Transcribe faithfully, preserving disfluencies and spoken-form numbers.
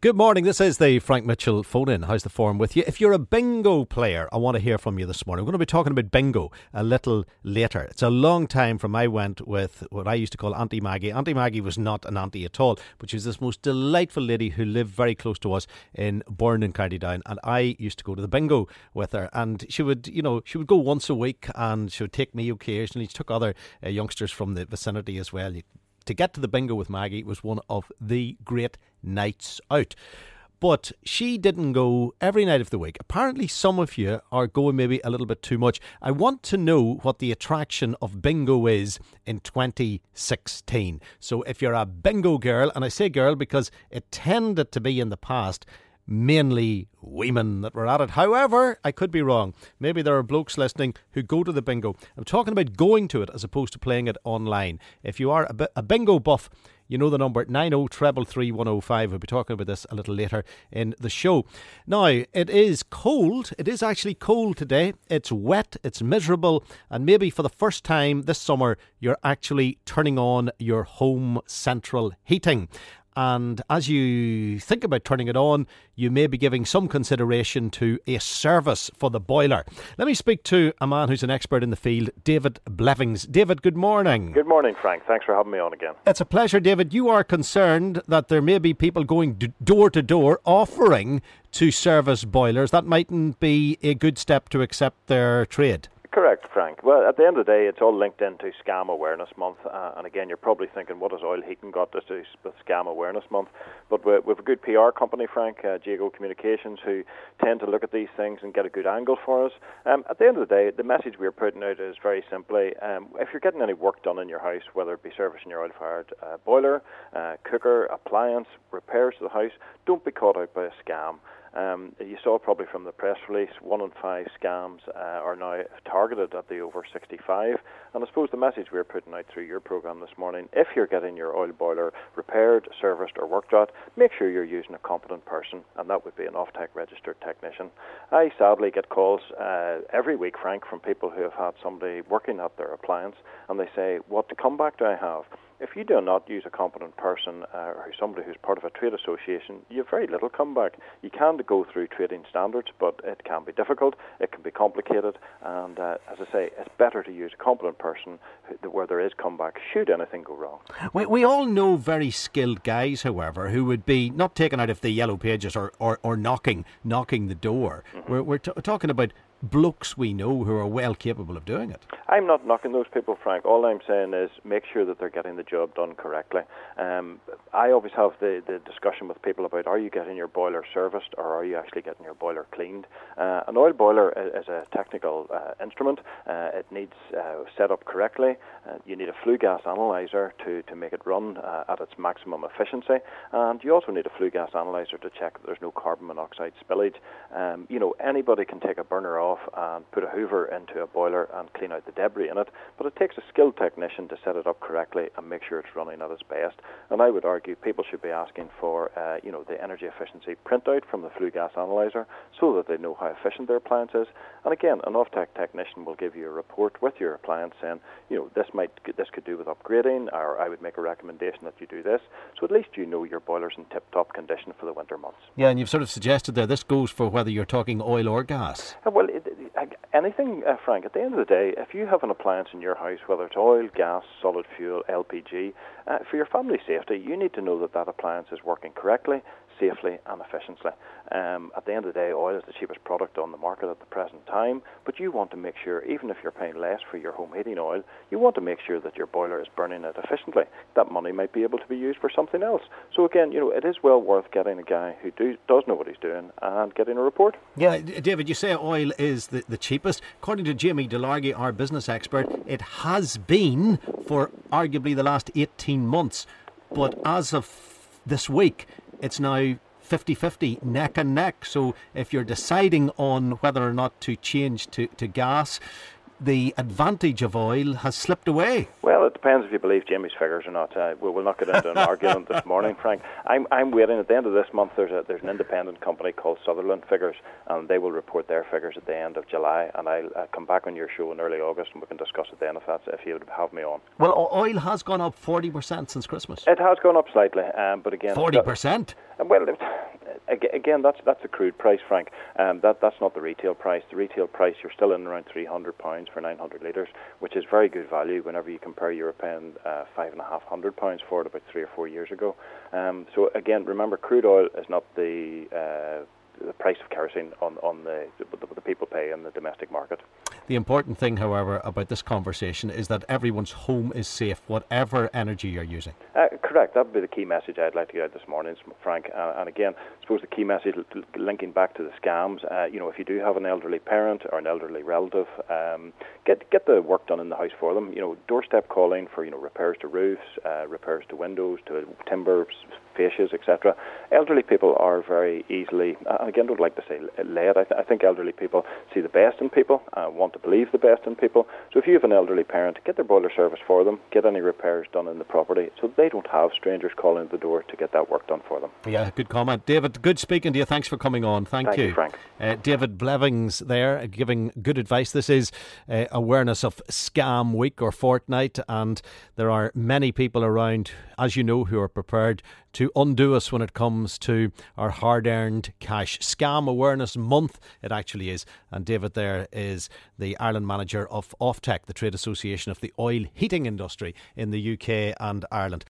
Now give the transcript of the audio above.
Good morning, this is the Frank Mitchell phone-in. How's the form with you? If you're a bingo player, I want to hear from you this morning. We're going to be talking about bingo a little later. It's a long time from I went with what I used to call Auntie Maggie. Auntie Maggie was not an auntie at all, but she was this most delightful lady who lived very close to us in Bourne in County Down, and I used to go to the bingo with her, and she would, you know, she would go once a week, and she would take me occasionally. She took other uh, youngsters from the vicinity as well. To get to the bingo with Maggie was one of the great nights out. But she didn't go every night of the week. Apparently some of you are going maybe a little bit too much. I want to know what the attraction of bingo is in twenty sixteen. So if you're a bingo girl, and I say girl because it tended to be in the past mainly women that were at it. However, I could be wrong. Maybe there are blokes listening who go to the bingo. I'm talking about going to it as opposed to playing it online. If you are a, bi- a bingo buff, you know the number nine oh three three three one oh five. We'll be talking about this a little later in the show. Now, it is cold. It is actually cold today. It's wet. It's miserable. And maybe for the first time this summer, you're actually turning on your home central heating. And as you think about turning it on, you may be giving some consideration to a service for the boiler. Let me speak to a man who's an expert in the field, David Blevins. David, good morning. Good morning, Frank. Thanks for having me on again. It's a pleasure, David. You are concerned that there may be people going d- door to door offering to service boilers. That mightn't be a good step to accept their trade. Correct, Frank. Well, at the end of the day, it's all linked into Scam Awareness Month. Uh, and again, you're probably thinking, what has oil heating got to do with Scam Awareness Month? But we have a good P R company, Frank, uh, Jago Communications, who tend to look at these things and get a good angle for us. Um, at the end of the day, the message we're putting out is very simply, um, if you're getting any work done in your house, whether it be servicing your oil-fired uh, boiler, uh, cooker, appliance, repairs to the house, don't be caught out by a scam. Um, you saw probably from the press release, one in five scams uh, are now targeted at the over sixty-five. And I suppose the message we're putting out through your programme this morning, if you're getting your oil boiler repaired, serviced or worked at, make sure you're using a competent person, and that would be an Offtech registered technician. I sadly get calls uh, every week, Frank, from people who have had somebody working at their appliance, and they say, what comeback do I have? If you do not use a competent person uh, or somebody who's part of a trade association, you have very little comeback. You can go through trading standards, but it can be difficult, it can be complicated, and uh, as I say, it's better to use a competent person who, where there is comeback should anything go wrong. We, we all know very skilled guys, however, who would be not taken out of the yellow pages or, or, or knocking knocking the door. Mm-hmm. We're, we're t- talking about blokes we know who are well capable of doing it. I'm not knocking those people, Frank. All I'm saying is make sure that they're getting the job done correctly. Um, I always have the, the discussion with people about, are you getting your boiler serviced or are you actually getting your boiler cleaned? Uh, an oil boiler is a technical uh, instrument. Uh, it needs uh, set up correctly. Uh, you need a flue gas analyzer to, to make it run uh, at its maximum efficiency. And you also need a flue gas analyzer to check that there's no carbon monoxide spillage. Um, you know, anybody can take a burner off and put a hoover into a boiler and clean out the debris in it, but it takes a skilled technician to set it up correctly and make sure it's running at its best. And I would argue people should be asking for uh, you know, the energy efficiency printout from the flue gas analyzer so that they know how efficient their appliance is. And again, an Offtech technician will give you a report with your appliance saying, you know, this might this could do with upgrading, or I would make a recommendation that you do this. So at least you know your boiler's in tip-top condition for the winter months. Yeah, and you've sort of suggested there this goes for whether you're talking oil or gas. Uh, well, it, anything, uh, Frank, at the end of the day, if you have an appliance in your house, whether it's oil, gas, solid fuel, L P G, uh, for your family safety, you need to know that that appliance is working correctly, safely and efficiently. Um, at the end of the day, oil is the cheapest product on the market at the present time, but you want to make sure, even if you're paying less for your home heating oil, you want to make sure that your boiler is burning it efficiently. That money might be able to be used for something else. So again, you know, it is well worth getting a guy who do, does know what he's doing and getting a report. Yeah, David, you say oil is the, the cheapest. According to Jamie Delargy, our business expert, it has been for arguably the last eighteen months. But as of this week, it's now fifty-fifty, neck and neck. So if you're deciding on whether or not to change to, to gas, the advantage of oil has slipped away. Well, it depends if you believe Jamie's figures or not. Uh, we will not get into an argument this morning, Frank. I'm I'm waiting. At the end of this month, there's a, there's an independent company called Sutherland Figures, and they will report their figures at the end of July. And I'll uh, come back on your show in early August, and we can discuss it then if that's if you would have me on. Well, oil has gone up forty percent since Christmas. It has gone up slightly, um, but again, forty percent. Well, again, that's that's the crude price, Frank. Um, that that's not the retail price. The retail price, you're still in around three hundred pounds for nine hundred litres, which is very good value. Whenever you compare, you were paying uh, five and a half hundred pounds for it about three or four years ago. Um, so again, remember, crude oil is not the uh, the price of kerosene on on the, the the people pay in the domestic market. The important thing, however, about this conversation is that everyone's home is safe, whatever energy you're using. Uh, correct. That would be the key message I'd like to get out this morning, Frank. Uh, and again, I suppose the key message, linking back to the scams, uh, you know, if you do have an elderly parent or an elderly relative, um, get get the work done in the house for them. You know, doorstep calling for, you know, repairs to roofs, uh, repairs to windows, to timber, fascias, et cetera. Elderly people are very easily, and again, don't like to say led. I, th- I think elderly people see the best in people, uh, want to believe the best in people. So if you have an elderly parent, get their boiler service for them, get any repairs done in the property, so they don't have strangers calling at the door to get that work done for them. Yeah, good comment. David, good speaking to you. Thanks for coming on. Thank, Thank you. you, Frank. Uh, David Blevins there, giving good advice. This is uh, awareness of scam week or fortnight, and there are many people around, as you know, who are prepared to undo us when it comes to our hard-earned cash. Scam Awareness Month, it actually is. And David there is the Ireland manager of Offtech, the trade association of the oil heating industry in the U K and Ireland.